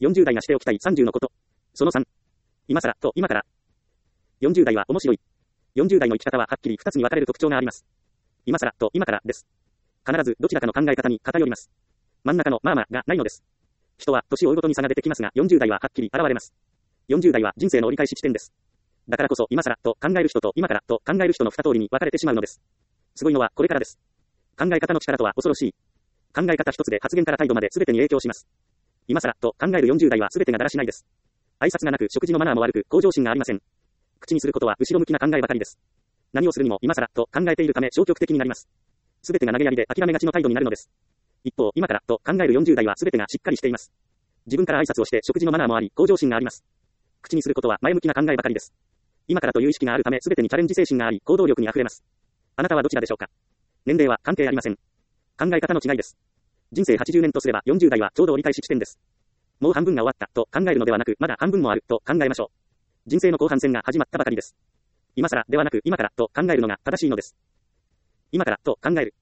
40代がしておきたい30のこと。その3。今更と今から。40代は面白い。40代の生き方ははっきり2つに分かれる特徴があります。今更と今からです。必ずどちらかの考え方に偏ります。真ん中のまあまあがないのです。人は年を追うごとに差が出てきますが、40代ははっきり現れます。40代は人生の折り返し地点です。だからこそ今更と考える人と今からと考える人の2通りに分かれてしまうのです。すごいのはこれからです。考え方の力とは恐ろしい。考え方一つで発言から態度まで全てに影響します。今更と考える40代は全てがだらしないです。挨拶がなく食事のマナーも悪く向上心がありません。口にすることは後ろ向きな考えばかりです。何をするにも今更と考えているため消極的になります。全てが投げやりで諦めがちの態度になるのです。一方、今からと考える40代は全てがしっかりしています。自分から挨拶をして食事のマナーもあり、向上心があります。口にすることは前向きな考えばかりです。今からという意識があるため全てにチャレンジ精神があり、行動力に溢れます。あなたはどちらでしょうか。年齢は関係ありません。考え方の違いです。人生80年とすれば40代はちょうど折り返し地点です。もう半分が終わったと考えるのではなく、まだ半分もあると考えましょう。人生の後半戦が始まったばかりです。今更ではなく今からと考えるのが正しいのです。今からと考える。